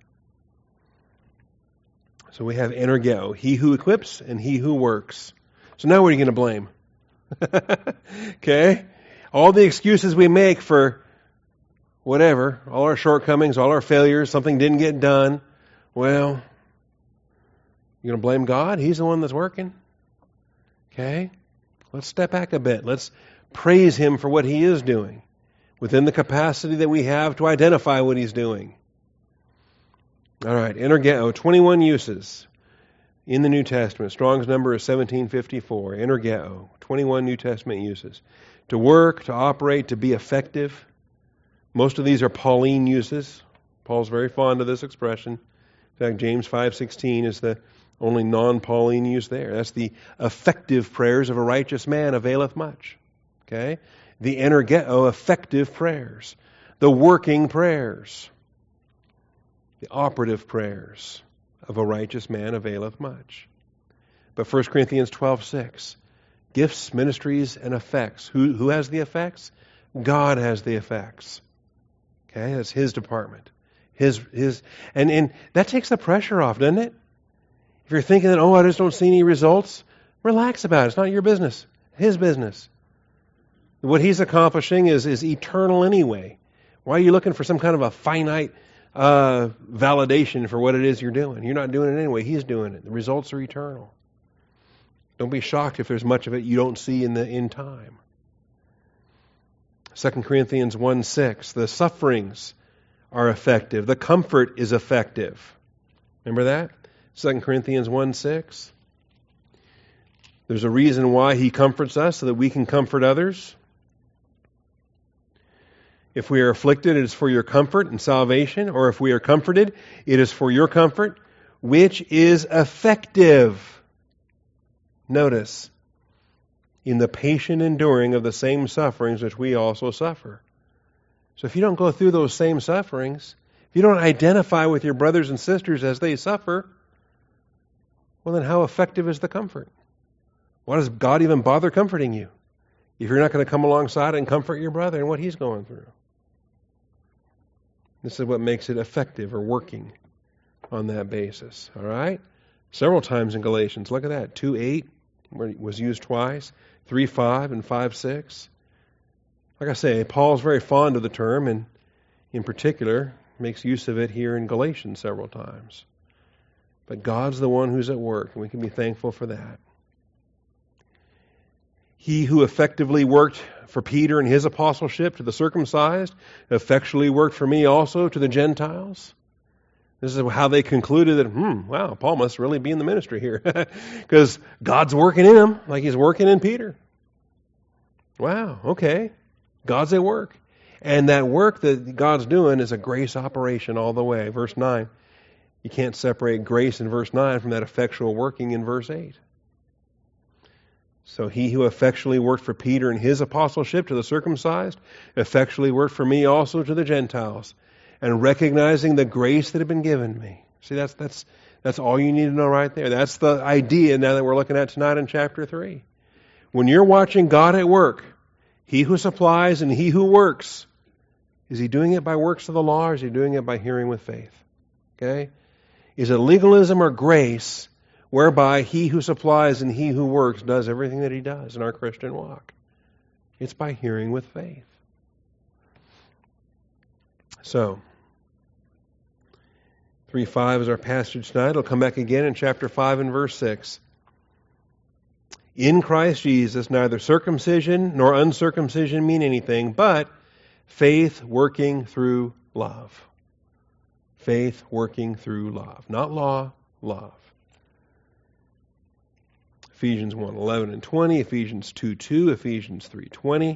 So we have energeo, he who equips and he who works. So now what are you going to blame? Okay? All the excuses we make for whatever, all our shortcomings, all our failures, something didn't get done, well, you're going to blame God? He's the one that's working. Okay? Let's step back a bit. Let's praise Him for what He is doing within the capacity that we have to identify what He's doing. All right, energeo, 21 uses in the New Testament. Strong's number is 1754. Energeo, 21 New Testament uses. To work, to operate, to be effective. Most of these are Pauline uses. Paul's very fond of this expression. In fact, James 5:16 is the only non-Pauline use there. That's the effective prayers of a righteous man availeth much. Okay? The energeo, effective prayers. The working prayers. The operative prayers of a righteous man availeth much. But 1 Corinthians 12:6, gifts, ministries, and effects. Who has the effects? God has the effects. Okay, that's His department. And that takes the pressure off, doesn't it? If you're thinking that, I just don't see any results, relax about it. It's not your business. His business. What He's accomplishing is eternal anyway. Why are you looking for some kind of a finite validation for what it is you're doing? You're not doing it anyway. He's doing it. The results are eternal. Don't be shocked if there's much of it you don't see in time. 2 Corinthians 1:6, the sufferings are effective. The comfort is effective. Remember that? 2 Corinthians 1:6. There's a reason why He comforts us, so that we can comfort others. If we are afflicted, it is for your comfort and salvation. Or if we are comforted, it is for your comfort, which is effective. Notice, in the patient enduring of the same sufferings which we also suffer. So if you don't go through those same sufferings, If you don't identify with your brothers and sisters as they suffer, well then how effective is the comfort? Why does God even bother comforting you if you're not going to come alongside and comfort your brother and what he's going through? This is what makes it effective or working on that basis. All right? Several times in Galatians. Look at that. 2:8 where it was used twice. 3:5 and 5:6. Like I say, Paul's very fond of the term, and in particular makes use of it here in Galatians several times. But God's the one who's at work, and we can be thankful for that. He who effectively worked for Peter in his apostleship to the circumcised, effectually worked for me also to the Gentiles. This is how they concluded that, wow, Paul must really be in the ministry here. Because God's working in him like he's working in Peter. Wow, okay. God's at work. And that work that God's doing is a grace operation all the way. Verse 9. You can't separate grace in verse 9 from that effectual working in verse 8. So he who effectually worked for Peter in his apostleship to the circumcised, effectually worked for me also to the Gentiles. And recognizing the grace that had been given me. See, that's all you need to know right there. That's the idea now that we're looking at tonight in chapter 3. When you're watching God at work, he who supplies and he who works, is he doing it by works of the law or is he doing it by hearing with faith? Okay? Is it legalism or grace whereby he who supplies and he who works does everything that he does in our Christian walk? It's by hearing with faith. So, 3:5 is our passage tonight. It'll come back again in chapter 5 and verse 6. In Christ Jesus, neither circumcision nor uncircumcision mean anything, but faith working through love. Faith working through love. Not law, love. Ephesians 1:11 and 20, Ephesians 2:2, Ephesians 3:20.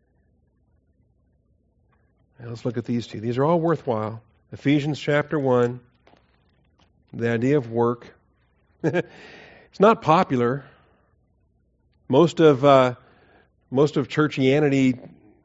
Now let's look at these two. These are all worthwhile. Ephesians chapter 1, the idea of work. It's not popular. Most of churchianity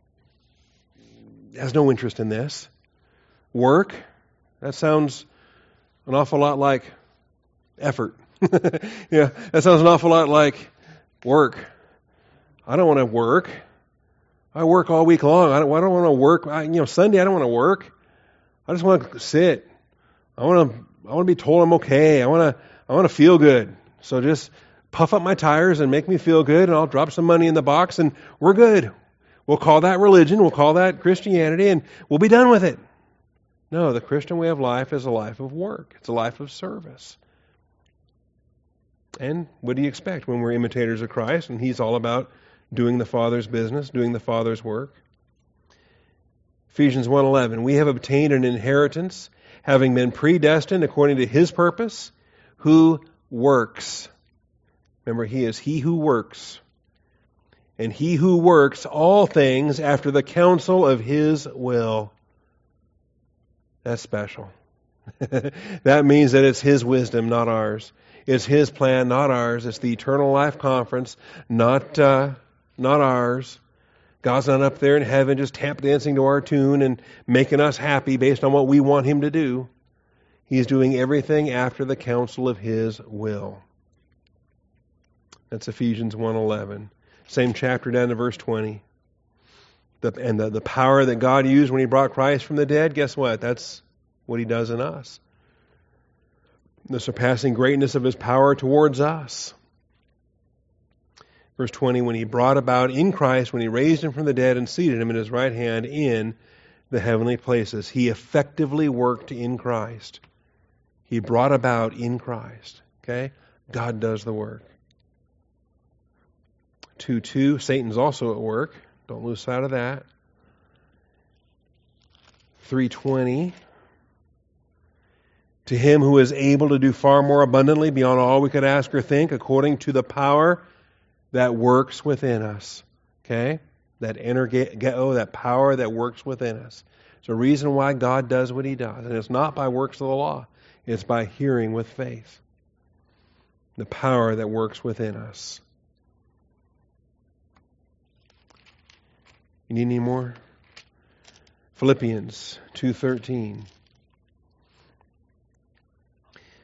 has no interest in this. Work, that sounds an awful lot like effort. Yeah, that sounds an awful lot like work. I don't want to work. I work all week long. I don't want to work. Sunday I don't want to work. I just want to sit. I want to be told I'm okay. I want to feel good. So just puff up my tires and make me feel good, and I'll drop some money in the box, and we're good. We'll call that religion. We'll call that Christianity, and we'll be done with it. No, the Christian way of life is a life of work. It's a life of service. And what do you expect when we're imitators of Christ, and He's all about doing the Father's business, doing the Father's work? Ephesians 1:11, we have obtained an inheritance, having been predestined according to His purpose, who works. Remember, He is He who works. And He who works all things after the counsel of His will. That's special. That means that it's His wisdom, not ours. It's His plan, not ours. It's the Eternal Life Conference, not ours. God's not up there in heaven just tap dancing to our tune and making us happy based on what we want Him to do. He's doing everything after the counsel of His will. That's Ephesians 1:11. Same chapter down to verse 20. The power that God used when He brought Christ from the dead, guess what? That's what He does in us. The surpassing greatness of His power towards us. Verse 20, when He brought about in Christ, when He raised Him from the dead and seated Him in His right hand in the heavenly places. He effectively worked in Christ. He brought about in Christ. Okay? God does the work. 2:2, Satan's also at work. Don't lose sight of that. 3:20, to Him who is able to do far more abundantly beyond all we could ask or think, according to the power that works within us. Okay? That energeo, that power that works within us. It's a reason why God does what He does. And it's not by works of the law. It's by hearing with faith. The power that works within us. You need any more? Philippians 2:13.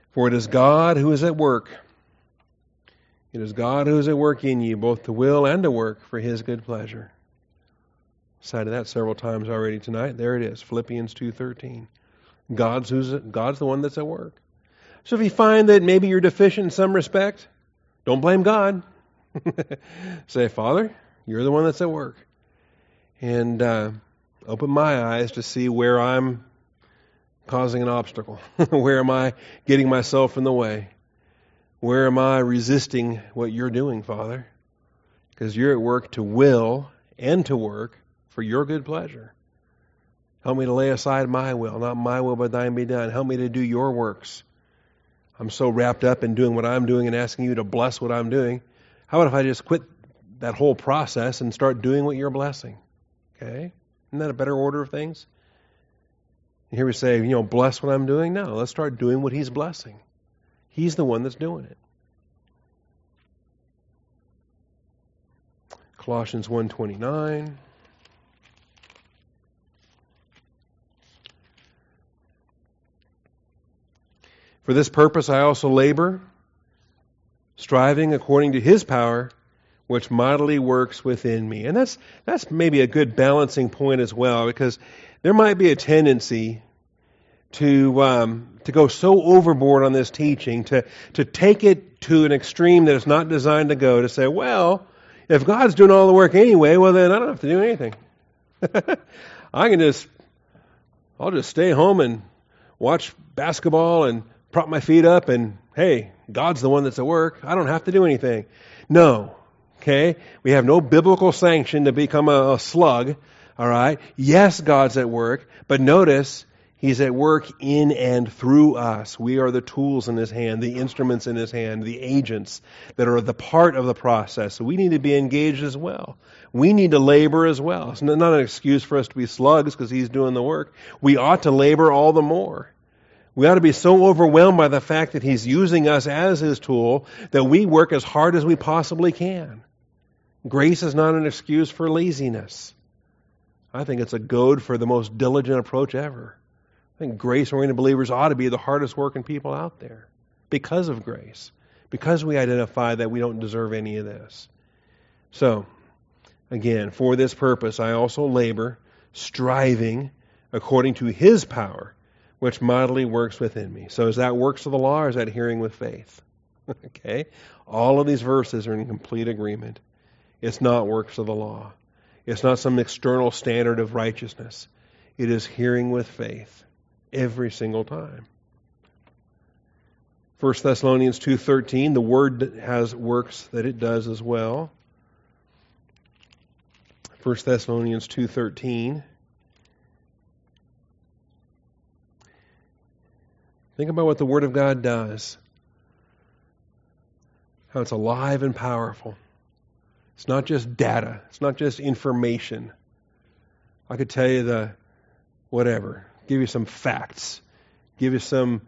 For it is God who is at work. It is God who is at work in you, both to will and to work for His good pleasure. Cited that several times already tonight. There it is, Philippians 2:13. God's the one that's at work. So if you find that maybe you're deficient in some respect, don't blame God. Say, Father, you're the one that's at work. And open my eyes to see where I'm causing an obstacle. Where am I getting myself in the way? Where am I resisting what you're doing, Father? Because you're at work to will and to work for your good pleasure. Help me to lay aside my will, not my will, but thine be done. Help me to do your works. I'm so wrapped up in doing what I'm doing and asking you to bless what I'm doing. How about if I just quit that whole process and start doing what you're blessing? Okay? Isn't that a better order of things? And here we say, bless what I'm doing. No, let's start doing what He's blessing. He's the one that's doing it. Colossians 1:29. For this purpose I also labor, striving according to His power, which mightily works within me. And that's maybe a good balancing point as well, because there might be a tendency to go so overboard on this teaching, to take it to an extreme that it's not designed to go, to say, well, if God's doing all the work anyway, well then I don't have to do anything. I'll just stay home and watch basketball and prop my feet up and, hey, God's the one that's at work. I don't have to do anything. No. Okay? We have no biblical sanction to become a slug. All right? Yes, God's at work, but notice He's at work in and through us. We are the tools in His hand, the instruments in His hand, the agents that are the part of the process. So we need to be engaged as well. We need to labor as well. It's not an excuse for us to be slugs because He's doing the work. We ought to labor all the more. We ought to be so overwhelmed by the fact that He's using us as His tool that we work as hard as we possibly can. Grace is not an excuse for laziness. I think it's a goad for the most diligent approach ever. I think grace-oriented believers ought to be the hardest working people out there because of grace, because we identify that we don't deserve any of this. So, again, for this purpose I also labor, striving according to His power, which mightily works within me. So is that works of the law or is that hearing with faith? Okay? All of these verses are in complete agreement. It's not works of the law. It's not some external standard of righteousness. It is hearing with faith every single time. 1 Thessalonians 2:13, the Word has works that it does as well. 1 Thessalonians 2:13. Think about what the Word of God does. How it's alive and powerful. It's not just data. It's not just information. I could tell you give you some facts, give you some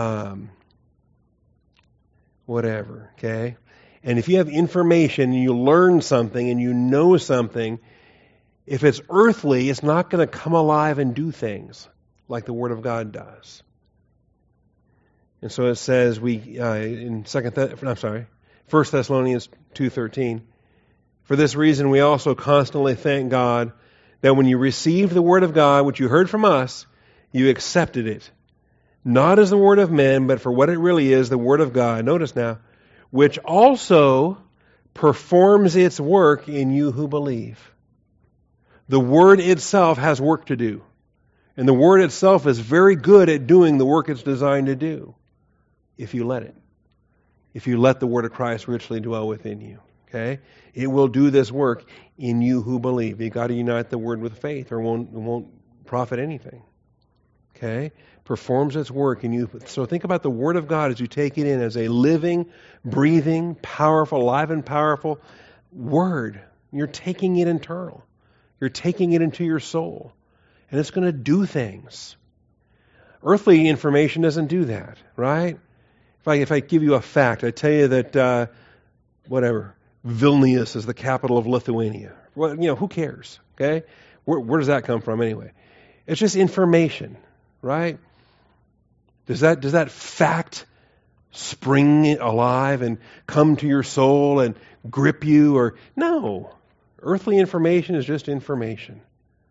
whatever, okay? And if you have information and you learn something and you know something, if it's earthly, it's not going to come alive and do things like the Word of God does. And so it says in 1 Thessalonians 2:13, for this reason we also constantly thank God that when you received the Word of God, which you heard from us, you accepted it, not as the word of men, but for what it really is, the Word of God. Notice now, which also performs its work in you who believe. The Word itself has work to do. And the Word itself is very good at doing the work it's designed to do, if you let it. If you let the Word of Christ richly dwell within you. Okay? It will do this work in you who believe. You've got to unite the Word with faith or it won't profit anything. Okay? Performs its work in you. So think about the Word of God as you take it in as a living, breathing, powerful, alive and powerful Word. You're taking it internal. You're taking it into your soul. And it's going to do things. Earthly information doesn't do that, right? If I give you a fact, I tell you that, Vilnius is the capital of Lithuania. Well, who cares, okay? Where does that come from anyway? It's just information, right? Does that fact spring alive and come to your soul and grip you. No. Earthly information is just information.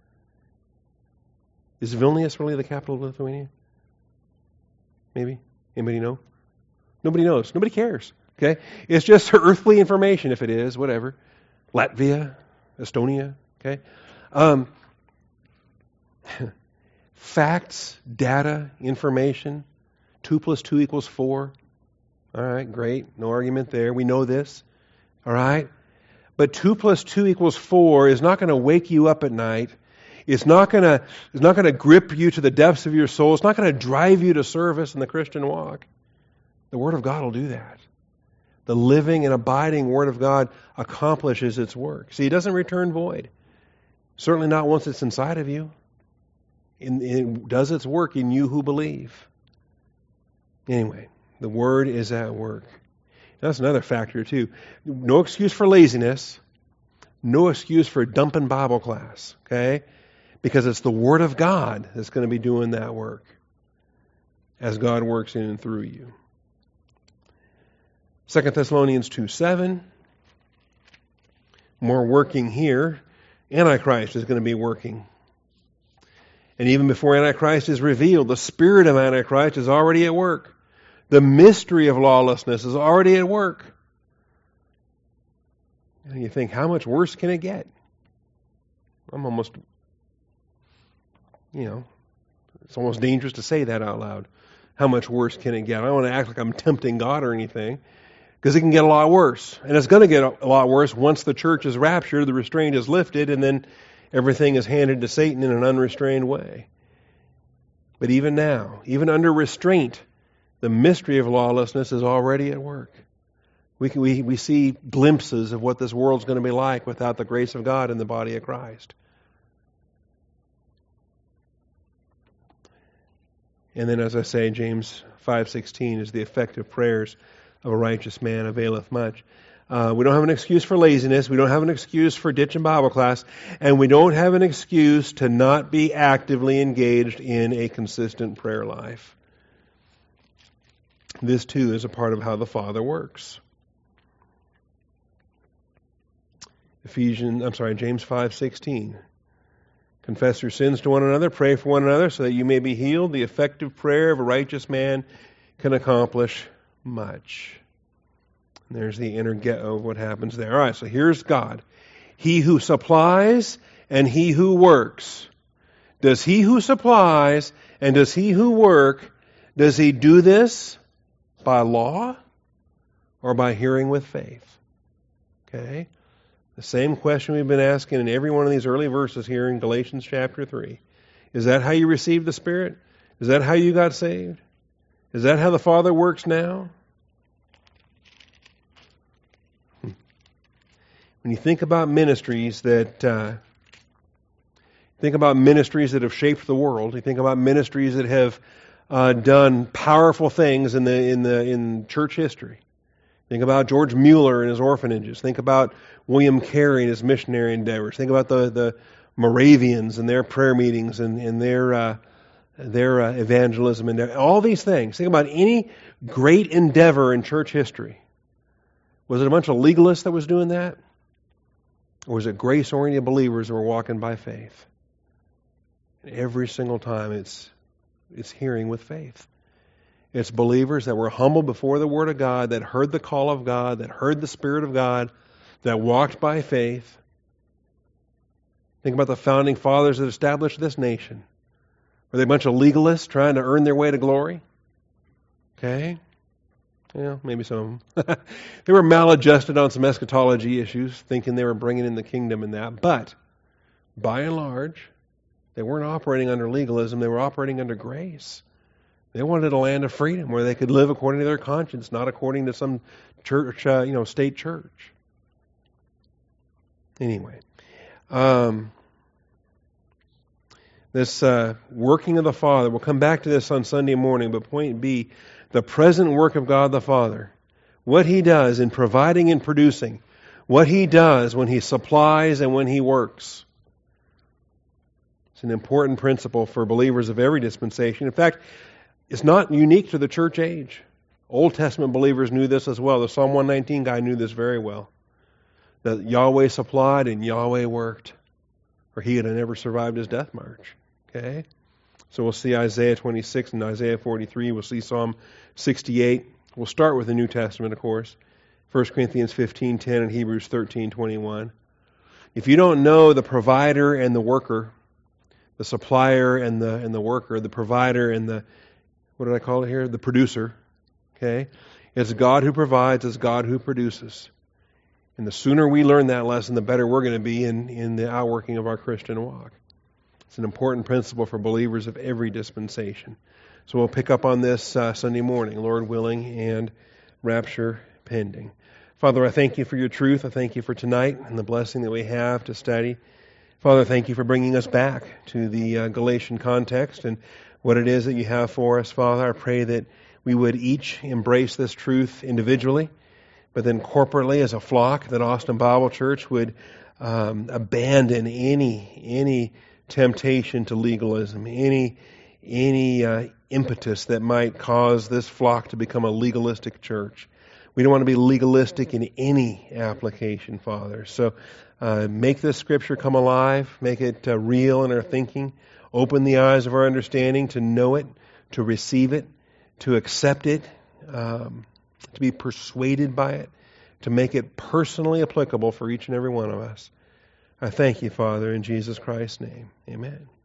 Is Vilnius really the capital of Lithuania? Maybe? Anybody know? Nobody knows. Nobody cares. Okay? It's just earthly information, if it is, whatever. Latvia, Estonia, okay? Facts, data, information. 2 + 2 = 4. All right, great. No argument there. We know this. All right? But 2 + 2 = 4 is not going to wake you up at night. It's not going to grip you to the depths of your soul. It's not going to drive you to service in the Christian walk. The Word of God will do that. The living and abiding Word of God accomplishes its work. See, it doesn't return void. Certainly not once it's inside of you. It does its work in you who believe. Anyway, the Word is at work. That's another factor, too. No excuse for laziness. No excuse for dumping Bible class, okay? Because it's the Word of God that's going to be doing that work as God works in and through you. 2 Thessalonians 2:7. More working here. Antichrist is going to be working. And even before Antichrist is revealed, the spirit of Antichrist is already at work. The mystery of lawlessness is already at work. And you think, how much worse can it get? I'm almost, it's almost dangerous to say that out loud. How much worse can it get? I don't want to act like I'm tempting God or anything, because it can get a lot worse. And it's going to get a lot worse once the church is raptured, the restraint is lifted, and then everything is handed to Satan in an unrestrained way. But even now, even under restraint, the mystery of lawlessness is already at work. We see glimpses of what this world's going to be like without the grace of God in the body of Christ. And then, as I say, James 5:16 is the effective prayers of a righteous man availeth much. We don't have an excuse for laziness. We don't have an excuse for ditching Bible class. And we don't have an excuse to not be actively engaged in a consistent prayer life. This, too, is a part of how the Father works. James 5:16. Confess your sins to one another, pray for one another, so that you may be healed. The effective prayer of a righteous man can accomplish much. And there's the inner ghetto of what happens there. All right, so here's God. He who supplies and he who works. Does he who supplies and does he who work, does he do this by law or by hearing with faith? Okay? The same question we've been asking in every one of these early verses here in Galatians chapter 3. Is that how you received the Spirit? Is that how you got saved? Is that how the Father works now? When you think about ministries that have shaped the world, you think about ministries that have done powerful things in church history. Think about George Mueller and his orphanages. Think about William Carey and his missionary endeavors. Think about the Moravians and their prayer meetings and their evangelism and all these things. Think about any great endeavor in church history. Was it a bunch of legalists that was doing that? Or was it grace-oriented believers that were walking by faith? And every single time it's hearing with faith. It's believers that were humble before the Word of God, that heard the call of God, that heard the Spirit of God, that walked by faith. Think about the founding fathers that established this nation. Were they a bunch of legalists trying to earn their way to glory? Okay. Yeah, maybe some of them. They were maladjusted on some eschatology issues, thinking they were bringing in the kingdom and that. But, by and large, they weren't operating under legalism. They were operating under grace. They wanted a land of freedom where they could live according to their conscience, not according to some church, state church. Anyway, this working of the Father, we'll come back to this on Sunday morning, but point B, the present work of God the Father, what He does in providing and producing, what He does when He supplies and when He works. It's an important principle for believers of every dispensation. In fact, it's not unique to the church age. Old Testament believers knew this as well. The Psalm 119 guy knew this very well. That Yahweh supplied and Yahweh worked, or he would have never survived his death march. Okay? So we'll see Isaiah 26 and Isaiah 43. We'll see Psalm 68. We'll start with the New Testament, of course. 1 Corinthians 15:10 and Hebrews 13:21. If you don't know the provider and the worker, the supplier and the worker, the provider and the, what did I call it here? The producer. Okay? It's God who provides, it's God who produces. And the sooner we learn that lesson, the better we're going to be in the outworking of our Christian walk. It's an important principle for believers of every dispensation. So we'll pick up on this Sunday morning, Lord willing, and rapture pending. Father, I thank you for your truth. I thank you for tonight and the blessing that we have to study. Father, thank you for bringing us back to the Galatian context and what it is that you have for us. Father, I pray that we would each embrace this truth individually, but then corporately as a flock, that Austin Bible Church would abandon any temptation to legalism, any impetus that might cause this flock to become a legalistic church. We don't want to be legalistic in any application, Father. So make this Scripture come alive, make it real in our thinking, open the eyes of our understanding to know it, to receive it, to accept it, to be persuaded by it, to make it personally applicable for each and every one of us. I thank you, Father, in Jesus Christ's name. Amen.